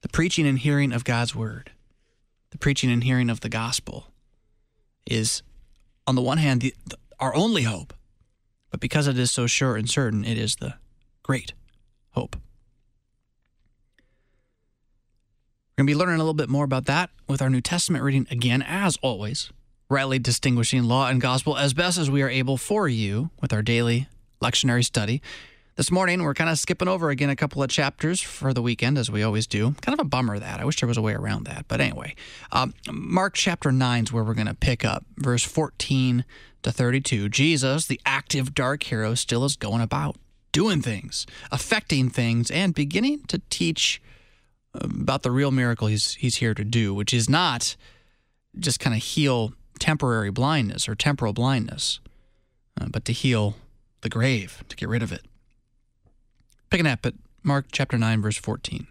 preaching and hearing of God's word, the preaching and hearing of the gospel is, on the one hand, our only hope, but because it is so sure and certain, it is the great hope. We're going to be learning a little bit more about that with our New Testament reading again, as always, rightly distinguishing law and gospel as best as we are able for you with our daily lectionary study. This morning, we're kind of skipping over again a couple of chapters for the weekend, as we always do. Kind of a bummer that. I wish there was a way around that. But anyway, Mark chapter 9 is where we're going to pick up, verse 14 to 32. Jesus, the active dark hero, still is going about, doing things, affecting things, and beginning to teach about the real miracle he's here to do, which is not just kind of heal temporary blindness or temporal blindness, but to heal the grave, to get rid of it. Picking up at Mark chapter 9, verse 14.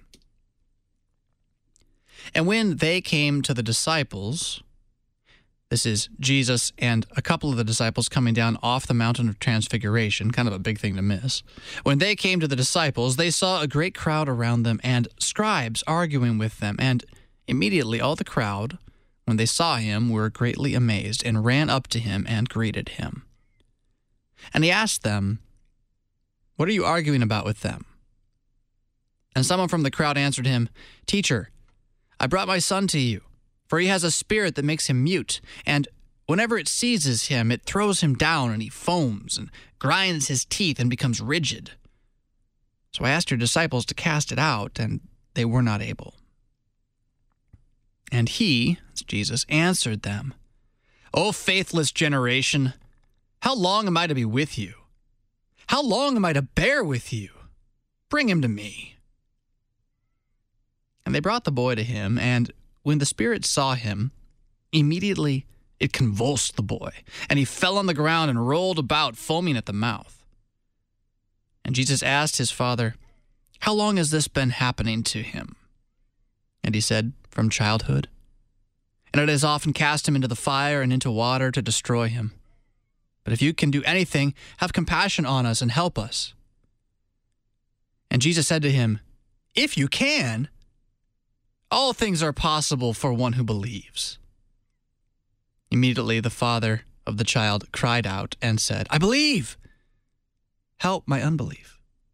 And when they came to the disciples, this is Jesus and a couple of the disciples coming down off the mountain of Transfiguration, kind of a big thing to miss. When they came to the disciples, they saw a great crowd around them and scribes arguing with them. And immediately all the crowd, when they saw him, were greatly amazed and ran up to him and greeted him. And he asked them, "What are you arguing about with them?" And someone from the crowd answered him, "Teacher, I brought my son to you, for he has a spirit that makes him mute, and whenever it seizes him, it throws him down, and he foams and grinds his teeth and becomes rigid. So I asked your disciples to cast it out, and they were not able." And he, that's Jesus, answered them, "O faithless generation, how long am I to be with you? How long am I to bear with you? Bring him to me." And they brought the boy to him, and when the spirit saw him, immediately it convulsed the boy, and he fell on the ground and rolled about, foaming at the mouth. And Jesus asked his father, "How long has this been happening to him?" And he said, "From childhood. And it has often cast him into the fire and into water to destroy him. But if you can do anything, have compassion on us and help us." And Jesus said to him, "If you can, all things are possible for one who believes." Immediately the father of the child cried out and said, "I believe. Help my unbelief."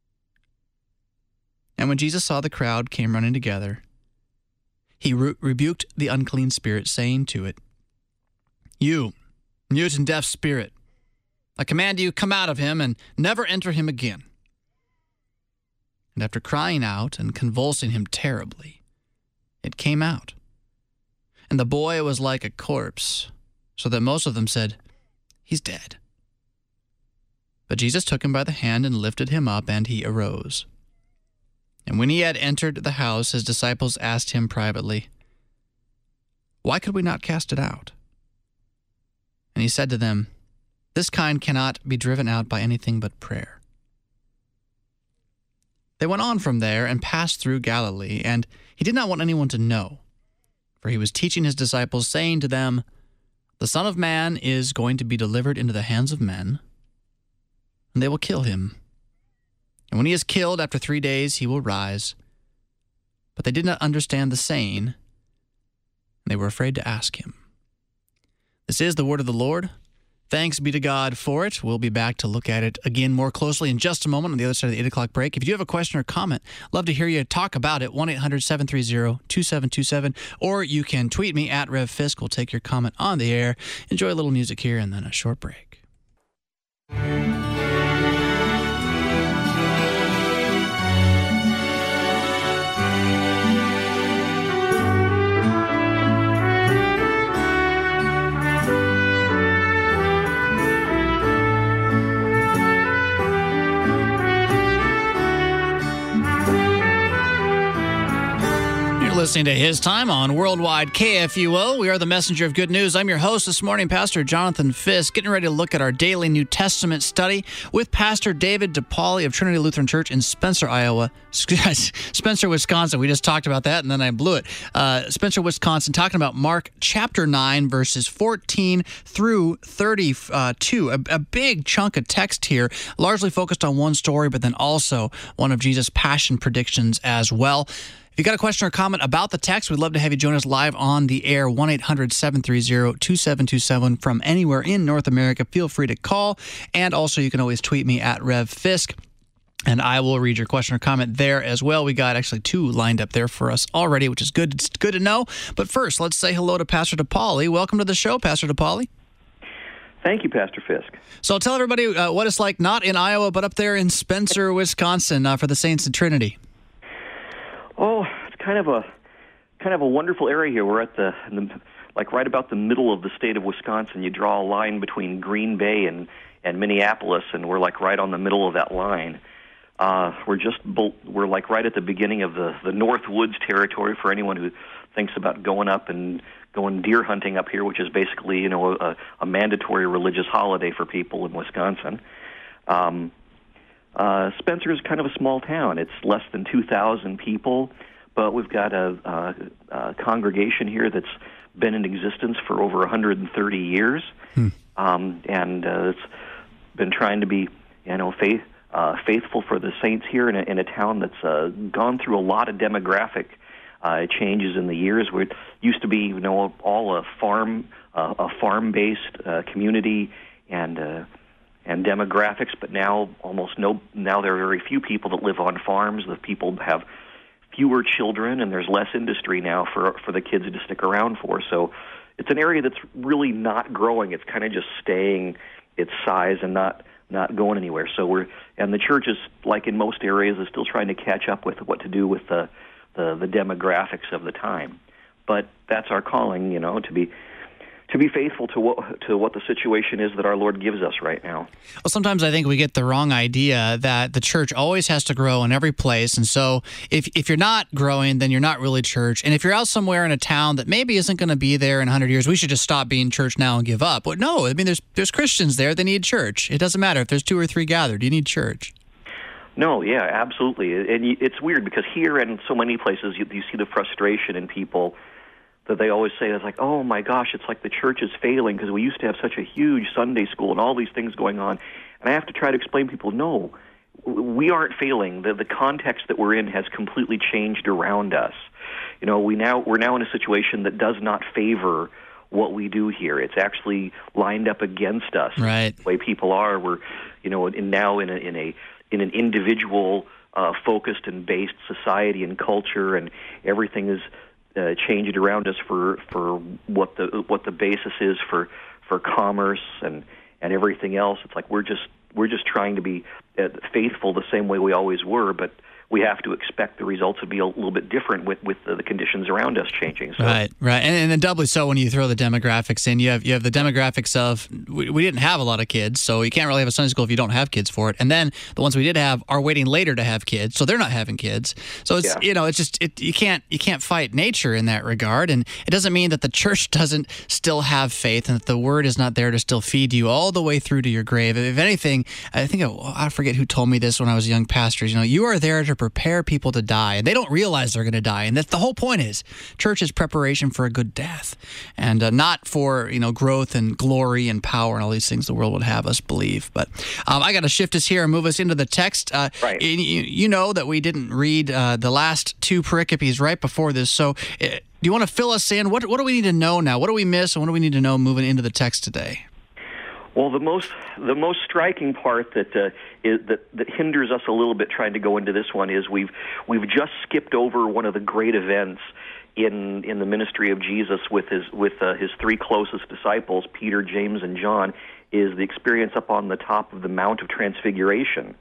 And when Jesus saw the crowd came running together, he rebuked the unclean spirit, saying to it, "You mute and deaf spirit, I command you, come out of him and never enter him again." And after crying out and convulsing him terribly, it came out. And the boy was like a corpse, so that most of them said, "He's dead." But Jesus took him by the hand and lifted him up, and he arose. And when he had entered the house, his disciples asked him privately, "Why could we not cast it out?" And he said to them, "This kind cannot be driven out by anything but prayer." They went on from there and passed through Galilee, and he did not want anyone to know, for he was teaching his disciples, saying to them, "The Son of Man is going to be delivered into the hands of men, and they will kill him. And when he is killed, after 3 days he will rise." But they did not understand the saying, and they were afraid to ask him. This is the word of the Lord. Thanks be to God for it. We'll be back to look at it again more closely in just a moment on the other side of the 8 o'clock break. If you do have a question or comment, love to hear you talk about it, 1-800-730-2727, or you can tweet me at RevFisk. We'll take your comment on the air. Enjoy a little music here and then a short break. Listening to His Time on Worldwide KFUO. We are the messenger of good news. I'm your host this morning, Pastor Jonathan Fisk, getting ready to look at our daily New Testament study with Pastor David DePauli of Trinity Lutheran Church in Spencer, Iowa. Spencer, Wisconsin. We just talked about that, and then I blew it. Spencer, Wisconsin, talking about Mark chapter 9, verses 14 through 32. A big chunk of text here, largely focused on one story, but then also one of Jesus' passion predictions as well. If you got a question or comment about the text, we'd love to have you join us live on the air, 1-800-730-2727 from anywhere in North America. Feel free to call, and also you can always tweet me at RevFisk, and I will read your question or comment there as well. We got actually 2 lined up there for us already, which is good. It's good to know. But first, let's say hello to Pastor DePauli. Welcome to the show, Pastor DePauli. Thank you, Pastor Fisk. So tell everybody what it's like, not in Iowa, but up there in Spencer, Wisconsin, for the Saints of Trinity. Oh, it's kind of a wonderful area here. We're at right about the middle of the state of Wisconsin. You draw a line between Green Bay and Minneapolis, and we're like right on the middle of that line. We're like right at the beginning of the North Woods territory for anyone who thinks about going up and going deer hunting up here, which is basically a mandatory religious holiday for people in Wisconsin. Spencer is kind of a small town. It's less than 2,000 people, but we've got a congregation here that's been in existence for over 130 years, and it's been trying to be faithful for the saints here in a town that's gone through a lot of demographic changes in the years. Where it used to be, all a farm-based community and demographics, but now now there are very few people that live on farms. The people have fewer children, and there's less industry now for the kids to stick around for. So it's an area that's really not growing. It's kind of just staying its size and not going anywhere. So the church is, like in most areas, is still trying to catch up with what to do with the demographics of the time. But that's our calling, to be faithful to what the situation is that our Lord gives us right now. Well, sometimes I think we get the wrong idea that the church always has to grow in every place. And so if you're not growing, then you're not really church. And if you're out somewhere in a town that maybe isn't going to be there in 100 years, we should just stop being church now and give up. But no, I mean, there's Christians there. They need church. It doesn't matter if there's 2 or 3 gathered. You need church. No, yeah, absolutely. And it's weird because here and so many places you see the frustration in people that they always say, it's like, oh my gosh, it's like the church is failing because we used to have such a huge Sunday school and all these things going on. And I have to try to explain to people, no, we aren't failing. The context that we're in has completely changed around us. We're now in a situation that does not favor what we do here. It's actually lined up against us. Right. The way people are, we're now in an individual focused and based society and culture, and everything is changed around us for what the basis is for commerce and everything else. It's like we're just trying to be faithful the same way we always were, but we have to expect the results to be a little bit different with the conditions around us changing. So. Right. And then doubly so when you throw the demographics in. You have the demographics of we didn't have a lot of kids, so you can't really have a Sunday school if you don't have kids for it. And then the ones we did have are waiting later to have kids, so they're not having kids. So it's it's just you can't fight nature in that regard, and it doesn't mean that the church doesn't still have faith and that the word is not there to still feed you all the way through to your grave. If anything, I think I forget who told me this when I was a young pastor. You are there to prepare people to die, and they don't realize they're going to die, and that's the whole point. Is church is preparation for a good death, and not for growth and glory and power and all these things the world would have us believe. But I got to shift us here and move us into the text. Right. You know that we didn't read the last 2 pericopes right before this, so do you want to fill us in? What do we need to know now? What do we miss, and what do we need to know moving into the text today? Well, the most striking part that hinders us a little bit trying to go into this one is we've just skipped over one of the great events in the ministry of Jesus with his 3 closest disciples, Peter, James, and John, is the experience up on the top of the Mount of Transfiguration.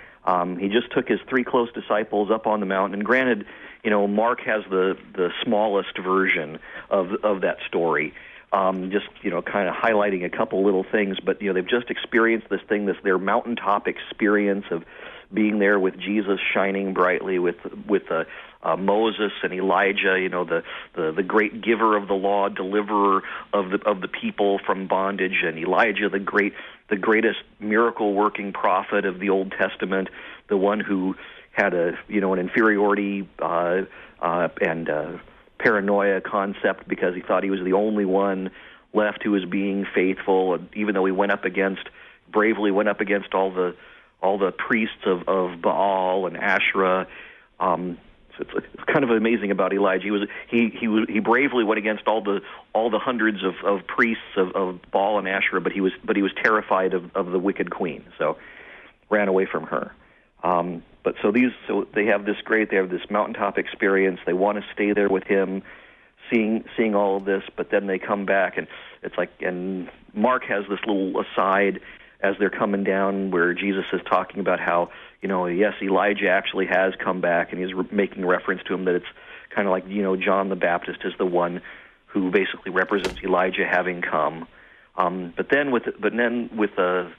He just took his 3 close disciples up on the mountain, and granted, Mark has the smallest version of that story. Just kind of highlighting a couple little things, but they've just experienced their mountaintop experience of being there with Jesus shining brightly, with Moses and Elijah, the great giver of the law, deliverer of the people from bondage, and Elijah, the greatest miracle working prophet of the Old Testament, the one who had an inferiority and paranoia concept because he thought he was the only one left who was being faithful, even though he bravely went up against all the priests of Baal and Asherah. It's kind of amazing about Elijah. He bravely went against all the hundreds of priests of Baal and Asherah, but he was terrified of the wicked queen, so ran away from her. But so they have this mountaintop experience. They want to stay there with him, seeing all of this, but then they come back, and it's like, and Mark has this little aside as they're coming down where Jesus is talking about how, yes, Elijah actually has come back, and he's making reference to him that it's kind of like, John the Baptist is the one who basically represents Elijah having come. But then with the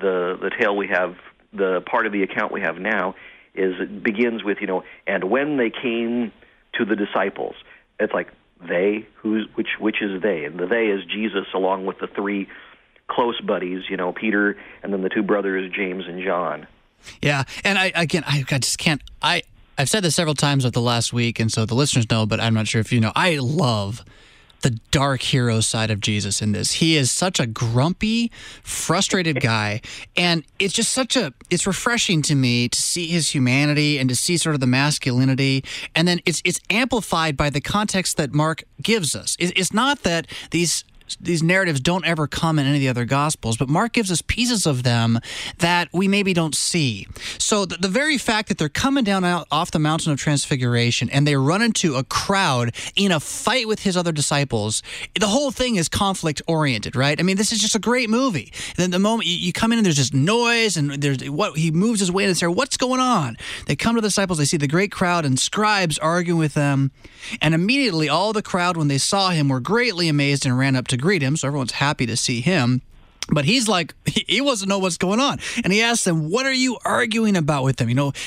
tale we have, the part of the account we have now is it begins with, and when they came to the disciples, it's like they, which is they? And the they is Jesus along with the three close buddies, Peter, and then the two brothers, James and John. Yeah, and I just can't. I've said this several times over the last week, and so the listeners know, but I'm not sure if you know. I love the dark hero side of Jesus in this. He is such a grumpy, frustrated guy, and it's just it's refreshing to me to see his humanity and to see sort of the masculinity, and then it's amplified by the context that Mark gives us. It's not that these narratives don't ever come in any of the other Gospels, but Mark gives us pieces of them that we maybe don't see. So the very fact that they're coming down off the mountain of Transfiguration and they run into a crowd in a fight with his other disciples, the whole thing is conflict-oriented, right? I mean, this is just a great movie. Then the moment you come in and there's just noise and he moves his way to say, what's going on? They come to the disciples, they see the great crowd and scribes arguing with them, and immediately all the crowd, when they saw him, were greatly amazed and ran up to greet him, so everyone's happy to see him. But he's like, he wants to know what's going on. And he asks them, what are you arguing about with them?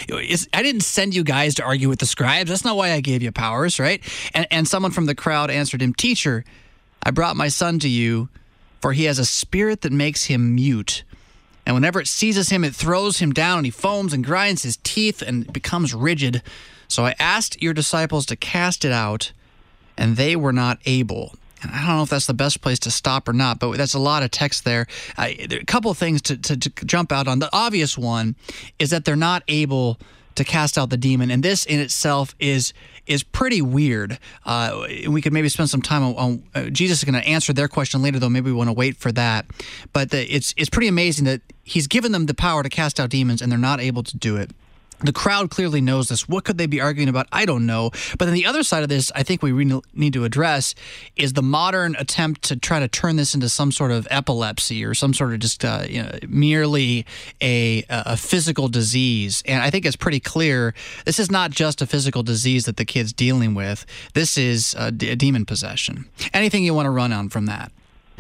I didn't send you guys to argue with the scribes. That's not why I gave you powers, right? And someone from the crowd answered him, Teacher, I brought my son to you, for he has a spirit that makes him mute. And whenever it seizes him, it throws him down, and he foams and grinds his teeth and becomes rigid. So I asked your disciples to cast it out, and they were not able. And I don't know if that's the best place to stop or not, but that's a lot of text there. There are a couple of things to jump out on. The obvious one is that they're not able to cast out the demon, and this in itself is pretty weird. We could maybe spend some time on Jesus is going to answer their question later, though maybe we want to wait for that. But it's pretty amazing that he's given them the power to cast out demons, and they're not able to do it. The crowd clearly knows this. What could they be arguing about? I don't know. But then the other side of this, I think we need to address, is the modern attempt to try to turn this into some sort of epilepsy or some sort of just merely a physical disease. And I think it's pretty clear this is not just a physical disease that the kid's dealing with. This is a demon possession. Anything you want to run on from that?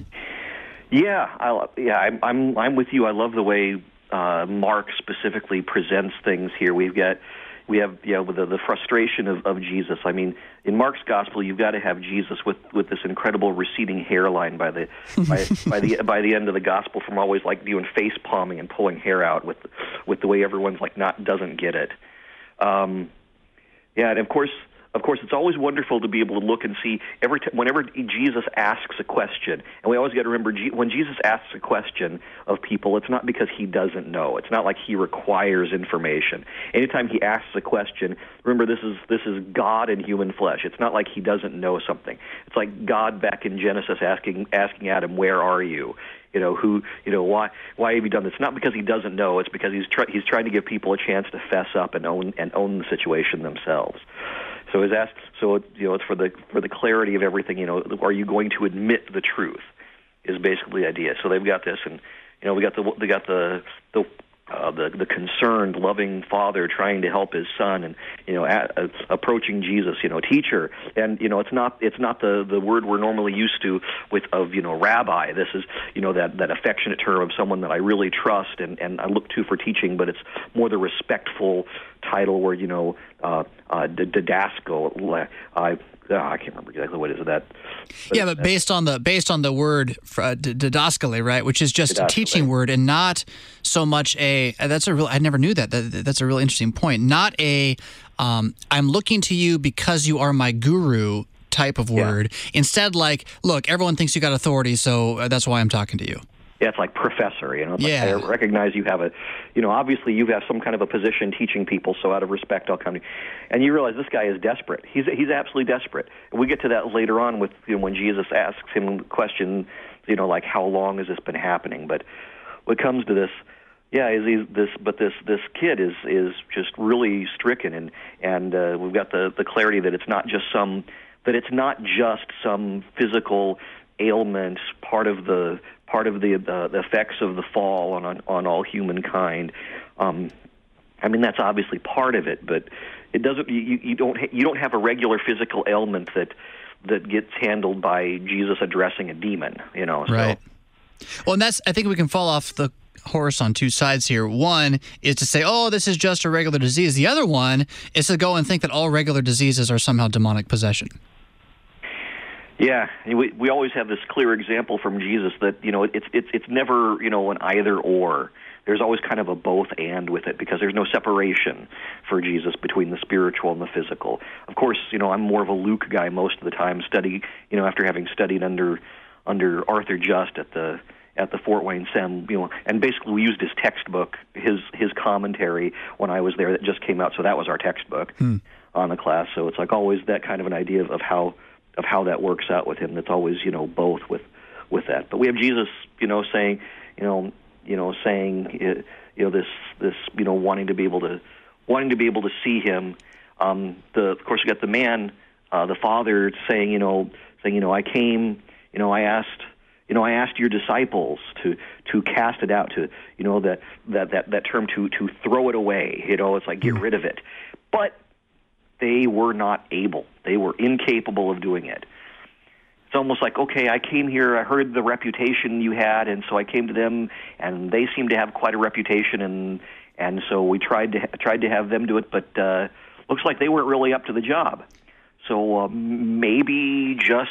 Yeah, I'm with you. I love the way Mark specifically presents things here. We have the frustration of Jesus. I mean, in Mark's gospel, you've got to have Jesus with this incredible receding hairline by the end of the gospel, from always like doing face palming and pulling hair out with the way everyone's like doesn't get it. And of course, it's always wonderful to be able to look and see whenever Jesus asks a question, and we always got to remember when Jesus asks a question of people, it's not because he doesn't know. It's not like he requires information. Anytime he asks a question, remember this is God in human flesh. It's not like he doesn't know something. It's like God back in Genesis asking Adam, "Where are you?" Why have you done this? Not because he doesn't know. It's because he's trying to give people a chance to fess up and own the situation themselves. So it's asked. So it's for the clarity of everything. Are you going to admit the truth? Is basically the idea. So they've got this, and we got the concerned, loving father trying to help his son, and approaching Jesus, teacher, and it's not the word we're normally used to of rabbi. This is that affectionate term of someone that I really trust and I look to for teaching, but it's more the respectful title where didasco. I can't remember exactly what is that. But based on the word didaskale, right, which is just a teaching word, and not so much I never knew that. That's a really interesting point. Not I'm looking to you because you are my guru type of word. Instead, like, look, everyone thinks you got authority, so that's why I'm talking to you. Yeah, it's like professor, It's Yeah. like, I recognize you have obviously you have some kind of a position teaching people, so out of respect I'll come to you. And you realize this guy is desperate. He's absolutely desperate. And we get to that later on with when Jesus asks him the question, like how long has this been happening? But when it comes to this, this kid is just really stricken, and we've got the clarity that it's not just some physical ailment, part of the effects of the fall on all humankind. That's obviously part of it, but it doesn't. You don't have a regular physical ailment that gets handled by Jesus addressing a demon. Right. Well, and I think we can fall off the horse on two sides here. One is to say, oh, this is just a regular disease. The other one is to go and think that all regular diseases are somehow demonic possession. Yeah, we always have this clear example from Jesus that it's never an either or. There's always kind of a both and with it, because there's no separation for Jesus between the spiritual and the physical. Of course, I'm more of a Luke guy most of the time. After having studied under Arthur Just at the Fort Wayne Sem, and basically we used his textbook, his commentary when I was there that just came out. So that was our textbook on the class. So it's like always that kind of an idea of how that works out with him. That's always both with that. But we have Jesus saying this wanting to be able to see him. Of course we got the man, the father saying I came, I asked your disciples to cast it out, to that term to throw it away. It's like get rid of it, but they were not able. They were incapable of doing it. It's almost like, okay, I came here, I heard the reputation you had, and so I came to them, and they seem to have quite a reputation, and so we tried to have them do it, but looks like they weren't really up to the job. So maybe, just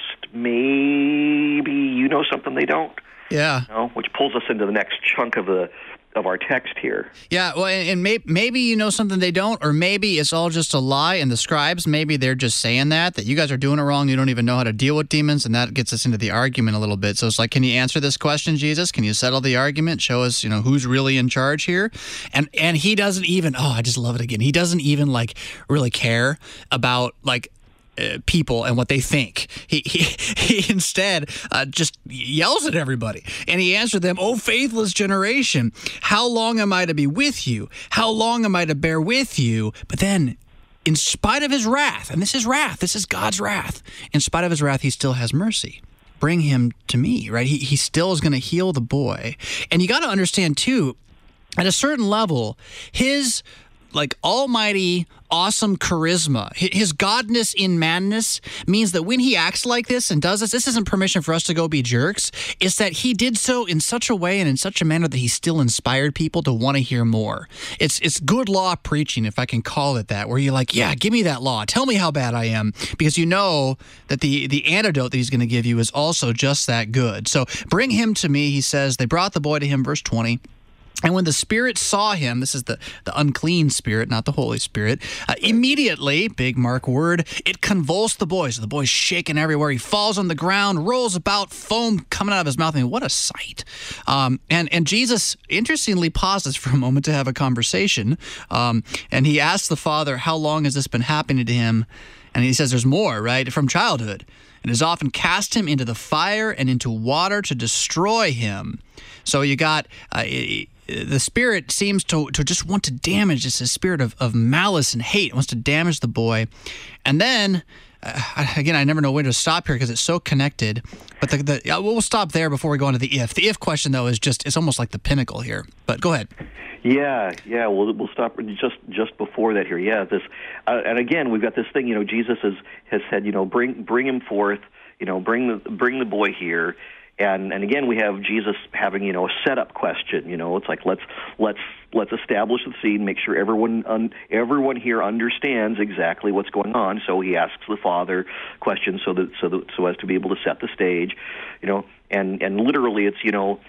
maybe, something they don't. Yeah. Which pulls us into the next chunk of our text here. Yeah, well, and maybe something they don't, or maybe it's all just a lie, and the scribes, maybe they're just saying that you guys are doing it wrong, you don't even know how to deal with demons, and that gets us into the argument a little bit. So it's like, can you answer this question, Jesus? Can you settle the argument? Show us, who's really in charge here? And he doesn't even, I just love it again, he doesn't even, really care about, people and what they think. He instead just yells at everybody, and he answered them, "O faithless generation, how long am I to be with you? How long am I to bear with you?" But then, in spite of his wrath, and this is God's wrath, in spite of his wrath, he still has mercy. Bring him to me, right? He still is going to heal the boy. And you got to understand too, at a certain level, his almighty, awesome charisma, his godness in madness, means that when he acts like this and does this isn't permission for us to go be jerks. It's that he did so in such a way and in such a manner that he still inspired people to want to hear more. It's good law preaching, if I can call it that, where you're like, yeah, give me that law. Tell me how bad I am, because you know that the antidote that he's going to give you is also just that good. So bring him to me, he says. They brought the boy to him, verse 20. And when the Spirit saw him, this is the unclean spirit, not the Holy Spirit, immediately, big Mark word, it convulsed the boy. So the boy's shaking everywhere. He falls on the ground, rolls about, foam coming out of his mouth. I mean, what a sight. And Jesus, interestingly, pauses for a moment to have a conversation. And he asks the father, how long has this been happening to him? And he says there's more, right, from childhood. And has often cast him into the fire and into water to destroy him. So you got... the spirit seems to just want to damage. It's a spirit of malice and hate. It wants to damage the boy. And then, again, I never know when to stop here because it's so connected. But we'll stop there before we go into the if. The if question, though, is it's almost like the pinnacle here. But go ahead. Yeah. We'll stop just before that here. Yeah. This, and again, we've got this thing. Jesus has said, bring him forth. Bring the boy here. And again, we have Jesus having a setup question. It's like let's establish the scene, make sure everyone here understands exactly what's going on. So he asks the father questions so as to be able to set the stage. And literally it's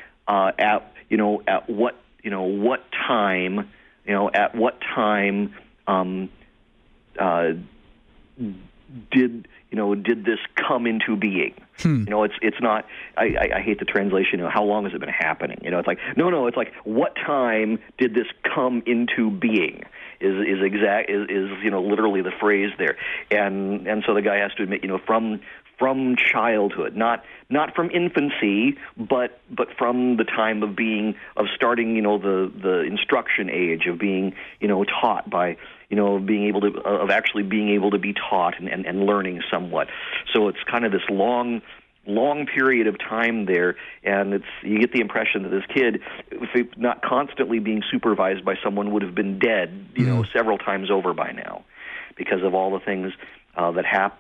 at what time did this come into being? It's not. I hate the translation. How long has it been happening? It's like no. It's like, what time did this come into being? Is literally the phrase there, and so the guy has to admit, from childhood, not from infancy, but from the time of starting, the instruction age, of being, taught by, actually being able to be taught and learning somewhat. So it's kind of this long period of time there, and you get the impression that this kid, if he not constantly being supervised by someone, would have been dead, several times over by now, because of all the things that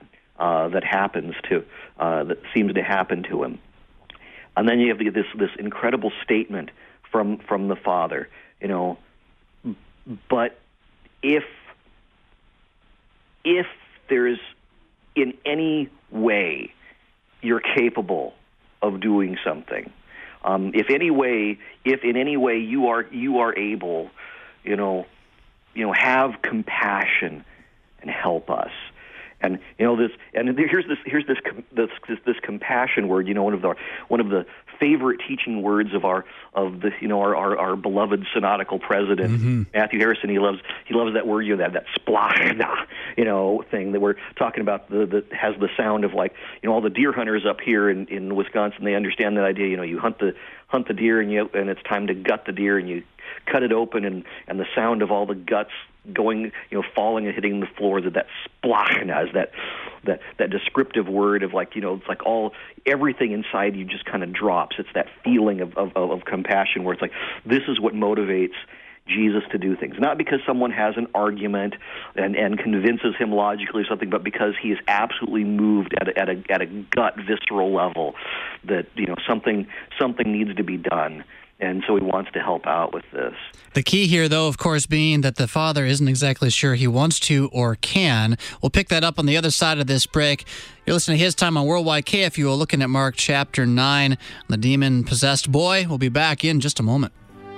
seems to happen to him. And then you have this incredible statement from the father, but if there's in any way you're capable of doing something, if in any way you are able, have compassion and help us. And here's this compassion word. One of the favorite teaching words of our beloved synodical president, Matthew Harrison. He loves that word. That splachna, thing that we're talking about. That has the sound of, like, all the deer hunters up here in Wisconsin. They understand that idea. You hunt the deer and it's time to gut the deer, and you cut it open, and the sound of all the guts going, falling and hitting the floor, that splachna is that descriptive word of, like, it's like everything inside you just kind of drops. It's that feeling of compassion where it's like, this is what motivates Jesus to do things. Not because someone has an argument and convinces him logically or something, but because he is absolutely moved at a gut, visceral level that, something needs to be done. And so he wants to help out with this. The key here, though, of course, being that the father isn't exactly sure he wants to or can. We'll pick that up on the other side of this break. You're listening to His Time on Worldwide KFUO, looking at Mark chapter 9, the demon-possessed boy. We'll be back in just a moment.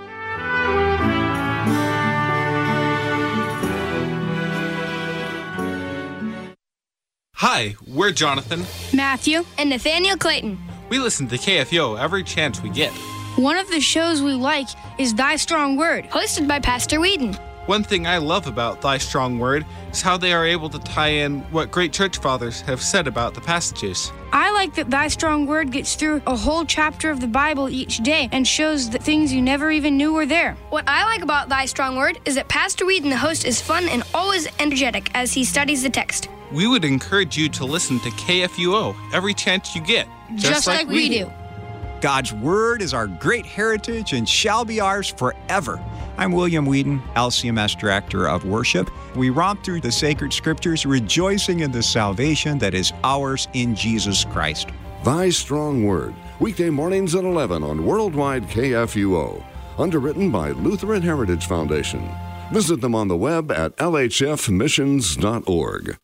Hi, we're Jonathan, Matthew, and Nathaniel Clayton. We listen to KFUO every chance we get. One of the shows we like is Thy Strong Word, hosted by Pastor Whedon. One thing I love about Thy Strong Word is how they are able to tie in what great church fathers have said about the passages. I like that Thy Strong Word gets through a whole chapter of the Bible each day and shows the things you never even knew were there. What I like about Thy Strong Word is that Pastor Whedon, the host, is fun and always energetic as he studies the text. We would encourage you to listen to KFUO every chance you get. Just like we do. God's Word is our great heritage and shall be ours forever. I'm William Whedon, LCMS Director of Worship. We romp through the sacred scriptures, rejoicing in the salvation that is ours in Jesus Christ. Thy Strong Word, weekday mornings at 11 on Worldwide KFUO. Underwritten by Lutheran Heritage Foundation. Visit them on the web at lhfmissions.org.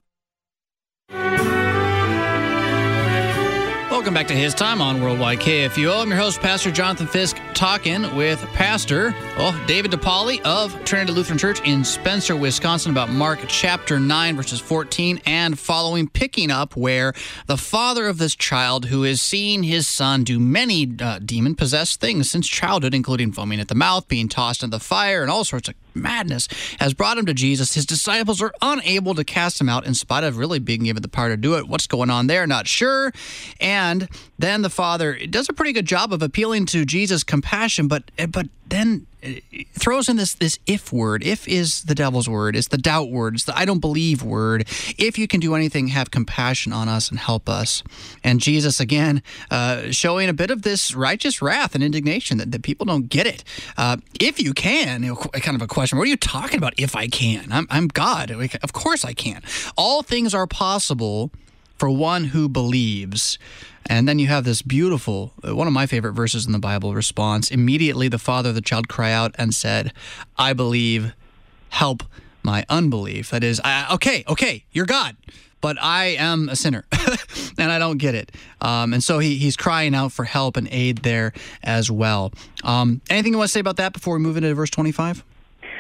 Welcome back to His Time on Worldwide KFUO. I'm your host, Pastor Jonathan Fisk, talking with Pastor David DePauli of Trinity Lutheran Church in Spencer, Wisconsin, about Mark chapter 9, verses 14 and following, picking up where the father of this child, who has seen his son do many demon-possessed things since childhood, including foaming at the mouth, being tossed into the fire, and all sorts of madness, has brought him to Jesus. His disciples are unable to cast him out in spite of really being given the power to do it. What's going on there? Not sure. And then the father does a pretty good job of appealing to Jesus' compassion, but then throws in this if word. If is the devil's word. It's the doubt word. It's the I don't believe word. If you can do anything, have compassion on us and help us. And Jesus, again, showing a bit of this righteous wrath and indignation that people don't get it. If you can, kind of a question. What are you talking about, if I can? I'm God. Of course I can. All things are possible for one who believes. And then you have this beautiful, one of my favorite verses in the Bible, response. Immediately the father of the child cried out and said, I believe, help my unbelief. That is, okay, you're God, but I am a sinner, and I don't get it. And so he's crying out for help and aid there as well. Anything you want to say about that before we move into verse 25?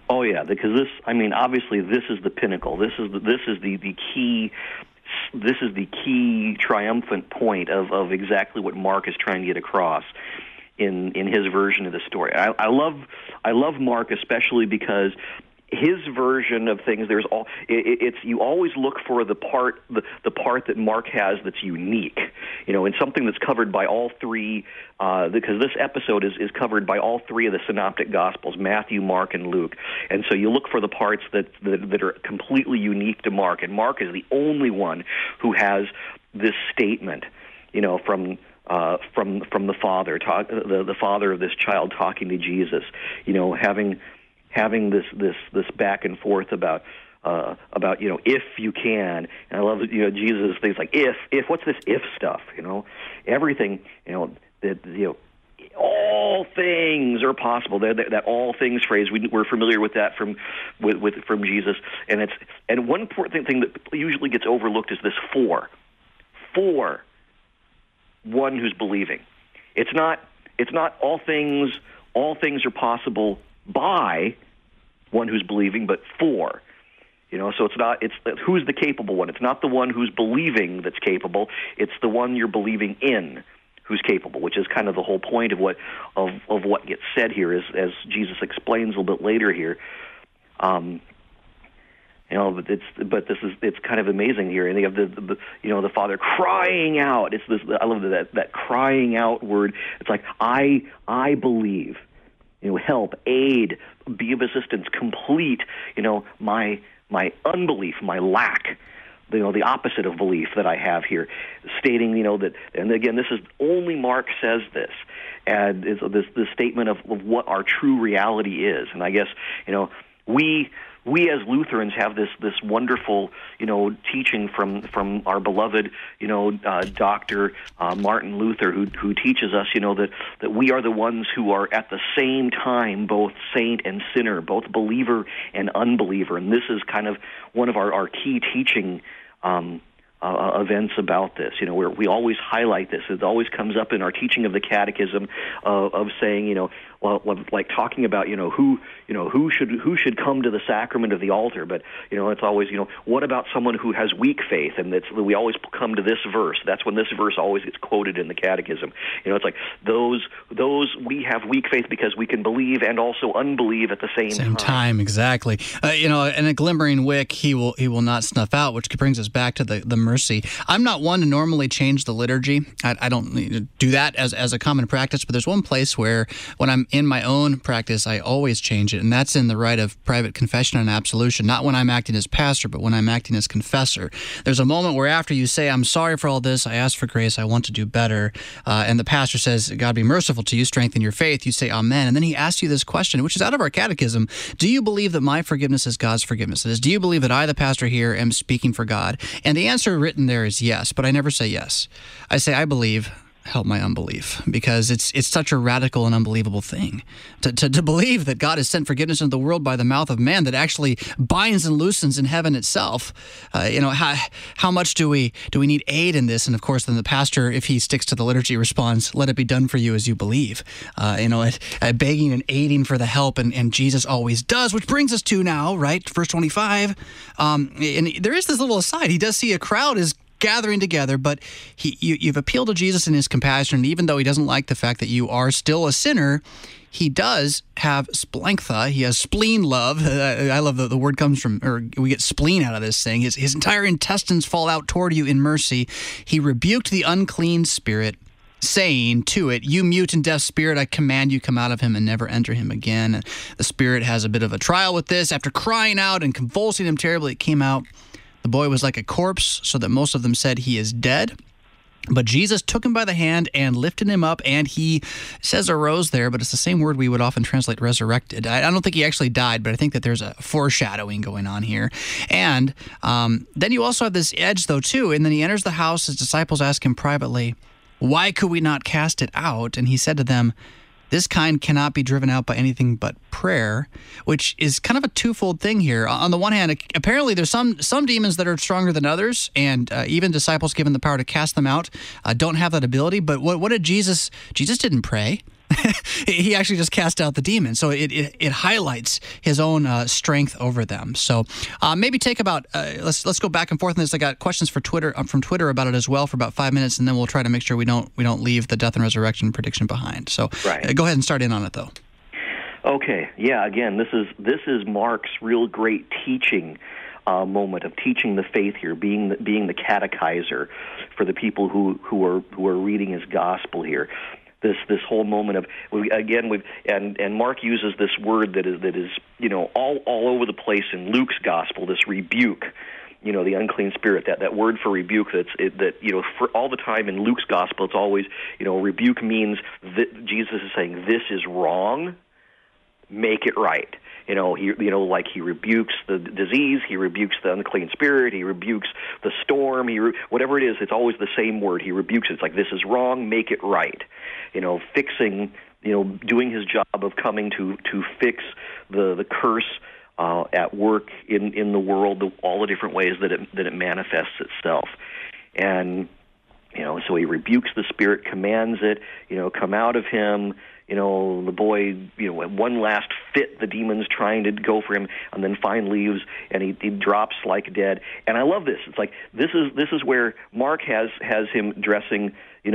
Oh yeah, because this, I mean, obviously this is the pinnacle. This is the key. This is the key triumphant point of exactly what Mark is trying to get across in his version of the story. I love Mark especially because his version of things, it's you always look for the part that Mark has that's unique, and something that's covered by all three, because this episode is covered by all three of the synoptic gospels, Matthew, Mark, and Luke. And so you look for the parts that are completely unique to Mark, and Mark is the only one who has this statement, from the father, the father of this child talking to Jesus, having this back and forth about if you can. And I love Jesus things like if what's this if stuff, everything, that all things are possible. That all things phrase, we're familiar with that from Jesus, and one important thing that usually gets overlooked is this for one who's believing. It's not all things are possible by one who's believing, but for. So it's who's the capable one. It's not the one who's believing that's capable. It's the one you're believing in who's capable, which is kind of the whole point of what gets said here, as Jesus explains a little bit later here. But it's kind of amazing here, and they have the Father crying out. It's this. I love that crying out word. It's like I believe. Help, aid, be of assistance, complete. My unbelief, my lack. The opposite of belief that I have here, stating that. And again, this is only Mark says this, and is this statement of what our true reality is. And I guess we as Lutherans have this wonderful teaching from our beloved Dr. Martin Luther, who teaches us that we are the ones who are at the same time both saint and sinner, both believer and unbeliever, and this is kind of one of our key teaching events about this. Where we always highlight this. It always comes up in our teaching of the Catechism of saying like talking about who should come to the sacrament of the altar, but it's always what about someone who has weak faith, and we always come to this verse. That's when this verse always gets quoted in the Catechism. It's like those we have weak faith because we can believe and also unbelieve at the same time. Exactly. And a glimmering wick he will not snuff out, which brings us back to the mercy. I'm not one to normally change the liturgy. I don't do that as a common practice, but there's one place where when I'm in my own practice, I always change it, and that's in the rite of private confession and absolution, not when I'm acting as pastor, but when I'm acting as confessor. There's a moment where after you say, I'm sorry for all this, I ask for grace, I want to do better, and the pastor says, God be merciful to you, strengthen your faith, you say amen, and then he asks you this question, which is out of our catechism: do you believe that my forgiveness is God's forgiveness? It is, do you believe that I, the pastor here, am speaking for God? And the answer written there is yes, but I never say yes. I say, I believe, help my unbelief, because it's such a radical and unbelievable thing to believe that God has sent forgiveness into the world by the mouth of man that actually binds and loosens in heaven itself. How much do we need aid in this? And of course, then the pastor, if he sticks to the liturgy, responds, "Let it be done for you as you believe." Begging and aiding for the help, and Jesus always does. Which brings us to now, right, verse 25. And there is this little aside. He does see a crowd is gathering together, but you've appealed to Jesus in his compassion, and even though he doesn't like the fact that you are still a sinner, he does have splengtha. He has spleen love. I love the word comes from, or we get spleen out of this thing. His entire intestines fall out toward you in mercy. He rebuked the unclean spirit, saying to it, "You mute and deaf spirit, I command you, come out of him and never enter him again." And the spirit has a bit of a trial with this. After crying out and convulsing him terribly, it came out. The boy was like a corpse, so that most of them said he is dead. But Jesus took him by the hand and lifted him up, and he says arose there, but it's the same word we would often translate resurrected. I don't think he actually died, but I think that there's a foreshadowing going on here. And then you also have this edge, though, too. And then he enters the house. His disciples ask him privately, "Why could we not cast it out?" And he said to them, "This kind cannot be driven out by anything but prayer," which is kind of a twofold thing here. On the one hand, apparently there's some demons that are stronger than others, and even disciples given the power to cast them out don't have that ability. But what did Jesus didn't pray. He actually just cast out the demon. So it highlights his own strength over them. So maybe take about let's go back and forth on this. I got questions from Twitter about it as well for about 5 minutes, and then we'll try to make sure we don't leave the death and resurrection prediction behind. So go ahead and start in on it though. Okay. Yeah. Again, this is Mark's real great teaching moment of teaching the faith here, being the catechizer for the people who are reading his gospel here. This whole moment of and Mark uses this word that is all over the place in Luke's gospel, this rebuke, the unclean spirit, that word for rebuke for all the time in Luke's gospel, it's always rebuke means that Jesus is saying this is wrong, make it right. Like he rebukes the disease, he rebukes the unclean spirit, he rebukes the storm, whatever it is, it's always the same word. He rebukes it. It's like, this is wrong, make it right. Fixing, doing his job of coming to fix the curse at work in the world, all the different ways that it manifests itself. And, so he rebukes the spirit, commands it, come out of him. The boy, one last fit, the demon's trying to go for him, and then finally leaves, and he drops like dead. And I love this. It's like this is where Mark has him dressing,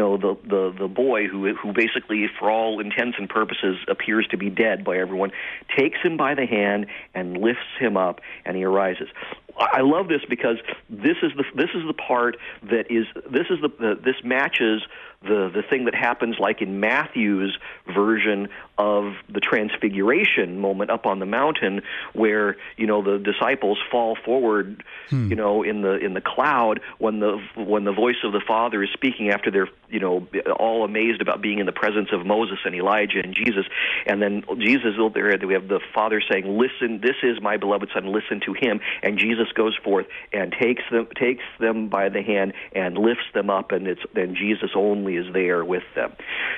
the boy who basically, for all intents and purposes, appears to be dead by everyone, takes him by the hand and lifts him up, and he arises. I love this because this is the part that is this matches the thing that happens like in Matthew's version of the transfiguration moment up on the mountain, where the disciples fall forward in the cloud when the voice of the Father is speaking, after they're all amazed about being in the presence of Moses and Elijah and Jesus. And then Jesus, we have the Father saying, listen, this is my beloved Son, listen to him. And Jesus goes forth and takes them by the hand and lifts them up, and then Jesus only is there with them.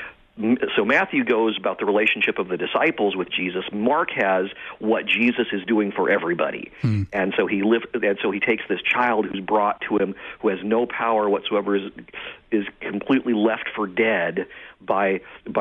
So Matthew goes about the relationship of the disciples with Jesus. Mark has what Jesus is doing for everybody, and so he takes this child who's brought to him, who has no power whatsoever, is completely left for dead by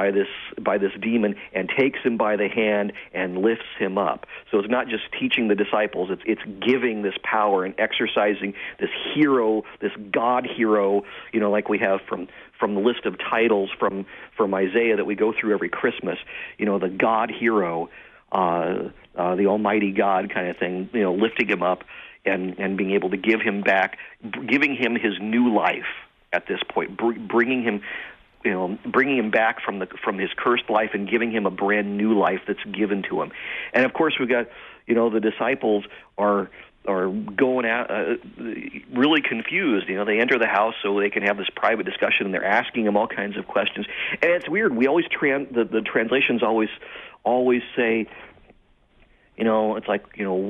this demon, and takes him by the hand and lifts him up. So it's not just teaching the disciples; it's giving this power and exercising this hero, this God hero, like we have from the list of titles from Isaiah that we go through every Christmas, the God hero, the Almighty God kind of thing, lifting him up and being able to give him back, giving him his new life at this point, bringing him back from his cursed life and giving him a brand new life that's given to him. And of course we've got, the disciples are going out really confused. They enter the house so they can have this private discussion, and they're asking him all kinds of questions. And it's weird. We always the translations always say, it's like,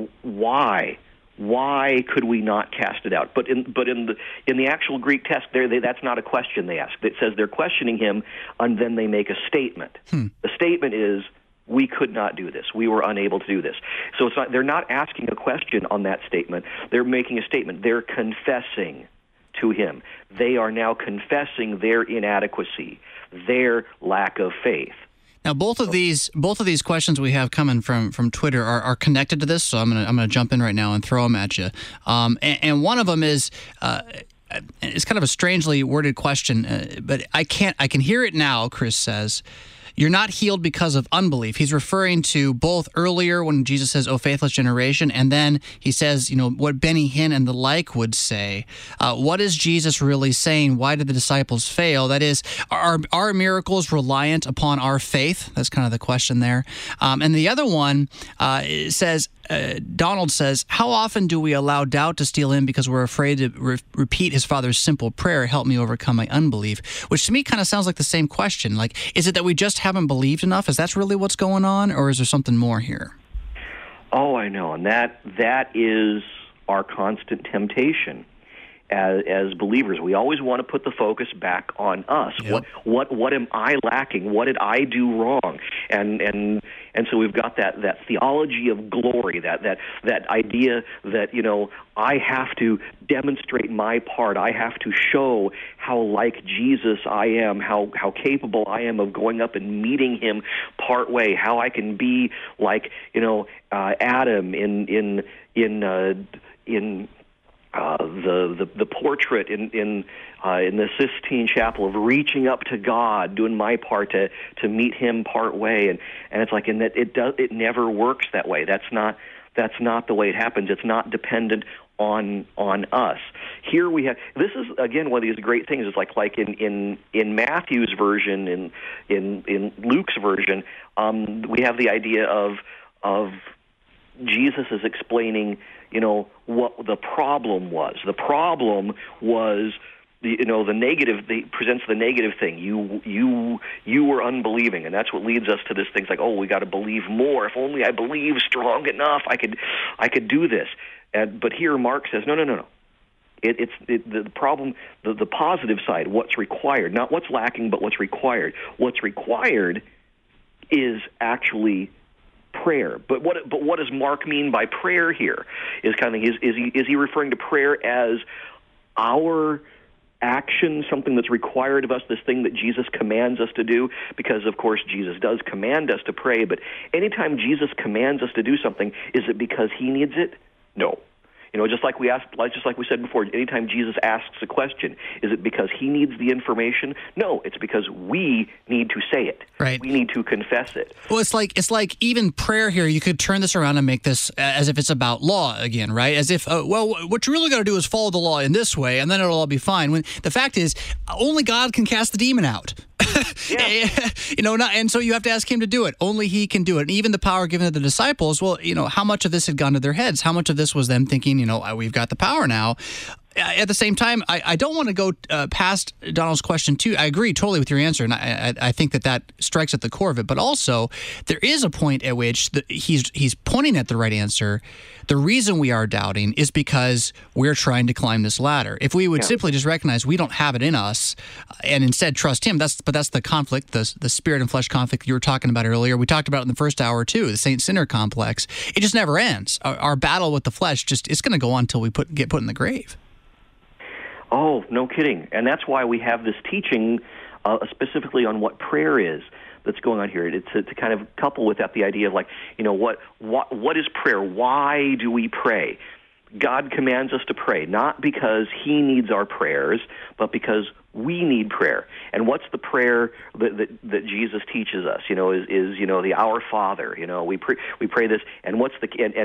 why could we not cast it out? But in the actual Greek text, that's not a question they ask. It says they're questioning him, and then they make a statement. The statement is, we could not do this. We were unable to do this. So they're not asking a question on that statement. They're making a statement. They're confessing to him. They are now confessing their inadequacy, their lack of faith. Now, both of these questions we have coming from Twitter are connected to this. So I'm gonna jump in right now and throw them at you. And one of them is. It's kind of a strangely worded question, but I can hear it now. Chris says, "You're not healed because of unbelief." He's referring to both earlier when Jesus says, "O faithless generation," and then he says, what Benny Hinn and the like would say. What is Jesus really saying? Why did the disciples fail? That is, are miracles reliant upon our faith? That's kind of the question there. And the other one says, Donald says, how often do we allow doubt to steal in because we're afraid to repeat his Father's simple prayer, help me overcome my unbelief? Which to me kind of sounds like the same question. Like, is it that we just haven't believed enough? Is that really what's going on? Or is there something more here? Oh, I know. And that is our constant temptation. as believers. We always want to put the focus back on us. Yep. What am I lacking? What did I do wrong? And so we've got that theology of glory, that idea that, you know, I have to demonstrate my part. I have to show how like Jesus I am, how capable I am of going up and meeting him part way, how I can be like, you know, Adam in the portrait in the Sistine Chapel of reaching up to God, doing my part to meet him part way, and it's like, and that it never works that way. That's not the way it happens. It's not dependent on us. Here we have, this is again one of these great things. It's like in Matthew's version, in Luke's version, we have the idea of Jesus is explaining, you know, what the problem was. The problem was, you know, the negative. He presents the negative thing. You were unbelieving, and that's what leads us to this thing. It's like, oh, we got to believe more. If only I believe strong enough, I could do this. But here Mark says, no. It's the problem, the positive side. What's required, not what's lacking, but what's required. What's required is actually prayer. But what does Mark mean by prayer here? Is kind of is he referring to prayer as our action, something that's required of us, this thing that Jesus commands us to do? Because of course Jesus does command us to pray, but anytime Jesus commands us to do something, is it because he needs it? No. You know, just like we said before, anytime Jesus asks a question, is it because he needs the information? No, it's because we need to say it. Right. We need to confess it. Well, it's like even prayer here, you could turn this around and make this as if it's about law again, right? As if, what you really got to do is follow the law in this way, and then it'll all be fine. When the fact is, only God can cast the demon out. Yeah. You know, and so you have to ask him to do it. Only he can do it. And even the power given to the disciples, well, you know, how much of this had gone to their heads? How much of this was them thinking, you know, we've got the power now? At the same time, I don't want to go past Donald's question, too. I agree totally with your answer, and I think that strikes at the core of it. But also, there is a point at which he's pointing at the right answer. The reason we are doubting is because we're trying to climb this ladder. If we would simply just recognize we don't have it in us and instead trust him, that's the conflict, the spirit and flesh conflict you were talking about earlier. We talked about it in the first hour, too, the saint-sinner complex. It just never ends. Our battle with the flesh, it's going to go on until we get put in the grave. Oh, no kidding. And that's why we have this teaching specifically on what prayer is that's going on here. To kind of couple with that the idea of, like, you know, what is prayer? Why do we pray? God commands us to pray, not because he needs our prayers, but because we need prayer. And what's the prayer that Jesus teaches us? You know, is you know, the Our Father. You know, we pray this. And what's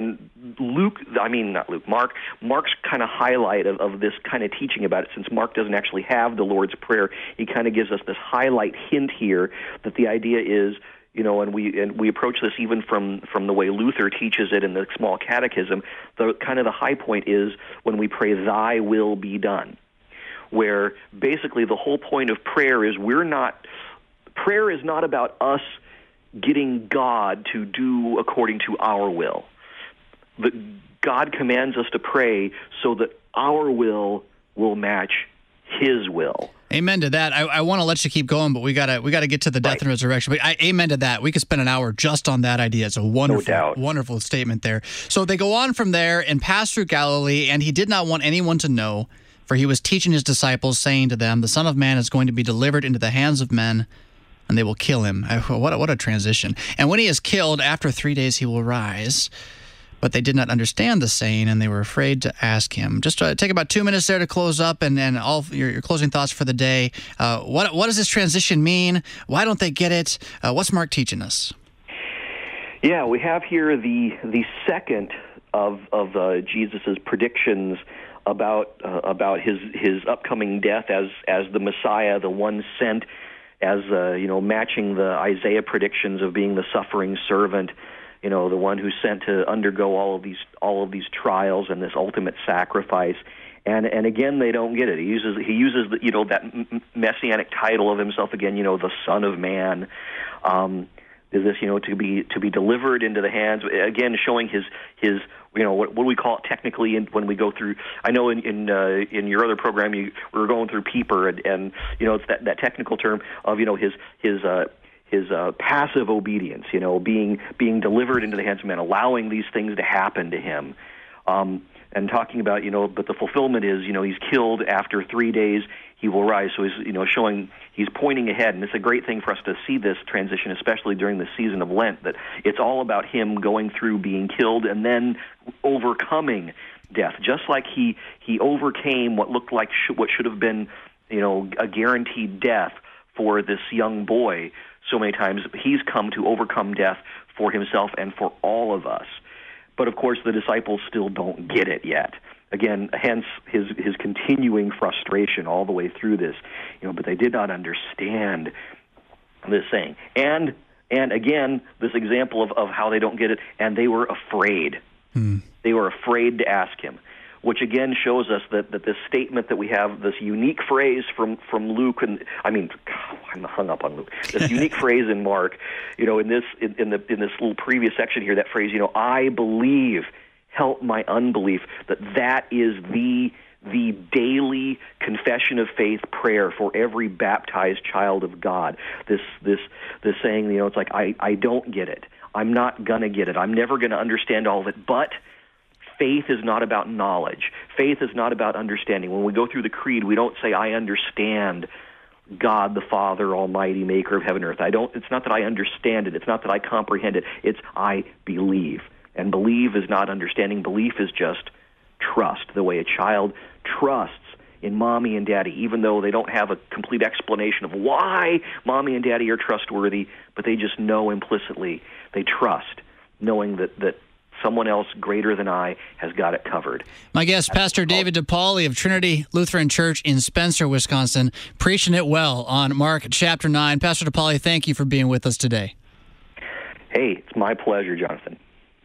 Mark's kind of highlight of this kind of teaching about it, since Mark doesn't actually have the Lord's Prayer, he kind of gives us this highlight hint here that the idea is, you know, and we approach this even from the way Luther teaches it in the Small Catechism. The kind of the high point is when we pray, "Thy will be done," where basically the whole point of prayer is prayer is not about us getting God to do according to our will. But God commands us to pray so that our will match his will. Amen to that. I want to let you keep going, but we gotta get to the death and resurrection. But amen to that. We could spend an hour just on that idea. It's a wonderful statement there. So they go on from there and pass through Galilee, and he did not want anyone to know, for he was teaching his disciples, saying to them, "The Son of Man is going to be delivered into the hands of men, and they will kill him." What a transition. "And when he is killed, after 3 days he will rise." But they did not understand the saying, and they were afraid to ask him. Just take about 2 minutes there to close up, and all your closing thoughts for the day. What does this transition mean? Why don't they get it? What's Mark teaching us? Yeah, we have here the second of Jesus's predictions about his upcoming death as the Messiah, the one sent, as matching the Isaiah predictions of being the suffering servant. You know, the one who's sent to undergo all of these trials and this ultimate sacrifice. And again, they don't get it. He uses that messianic title of himself again. You know, the Son of Man. Is this to be delivered into the hands, again, showing his what do we call it technically when we go through? I know in your other program we were going through Pieper, and it's that technical term of his passive obedience, being delivered into the hands of men, allowing these things to happen to him, and talking about but the fulfillment is he's killed after 3 days he will rise. So he's pointing ahead, and it's a great thing for us to see this transition, especially during the season of Lent, that it's all about him going through being killed and then overcoming death, just like he overcame what looked like what should have been a guaranteed death for this young boy. So many times he's come to overcome death for himself and for all of us. But of course the disciples still don't get it yet. Again, hence his continuing frustration all the way through this. But they did not understand this saying. And again, this example of how they don't get it, and they were afraid. They were afraid to ask him, which again shows us that this statement that we have, this unique phrase from Luke, and I'm hung up on Luke. This unique phrase in Mark, in this little previous section here, that phrase, I believe, help my unbelief. That is the daily confession of faith prayer for every baptized child of God. This saying, it's like I don't get it. I'm not gonna get it. I'm never gonna understand all of it, but faith is not about knowledge. Faith is not about understanding. When we go through the creed, we don't say, I understand God the Father, Almighty, maker of heaven and earth. It's not that I understand it. It's not that I comprehend it. It's I believe. And believe is not understanding. Belief is just trust, the way a child trusts in mommy and daddy, even though they don't have a complete explanation of why mommy and daddy are trustworthy, but they just know implicitly. They trust, knowing that someone else greater than I has got it covered. My guest, Pastor David DePauli of Trinity Lutheran Church in Spencer, Wisconsin, preaching it well on Mark chapter 9. Pastor DePauli, thank you for being with us today. Hey, it's my pleasure, Jonathan.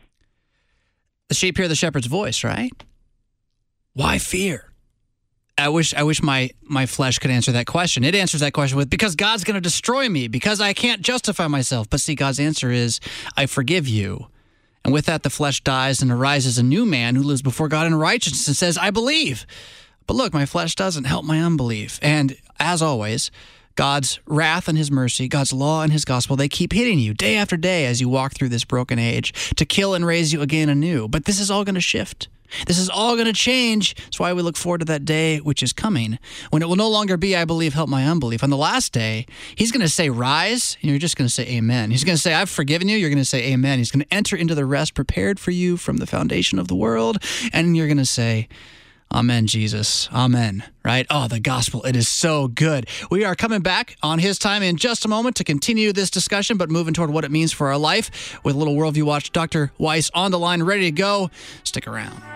The sheep hear the shepherd's voice, right? Why fear? I wish my flesh could answer that question. It answers that question with, because God's going to destroy me, because I can't justify myself. But see, God's answer is, I forgive you. And with that, the flesh dies and arises a new man who lives before God in righteousness and says, I believe. But look, my flesh doesn't help my unbelief. And as always, God's wrath and his mercy, God's law and his gospel, they keep hitting you day after day as you walk through this broken age to kill and raise you again anew. But this is all going to shift. This is all going to change. That's why we look forward to that day which is coming, when it will no longer be, I believe, help my unbelief. On the last day, he's going to say, rise, and you're just going to say, amen. He's going to say, I've forgiven you. You're going to say, amen. He's going to enter into the rest prepared for you from the foundation of the world, and you're going to say, amen, Jesus. Amen. Right? Oh, the gospel. It is so good. We are coming back on His Time in just a moment to continue this discussion, but moving toward what it means for our life with a little Worldview Watch. Dr. Weiss on the line, ready to go. Stick around.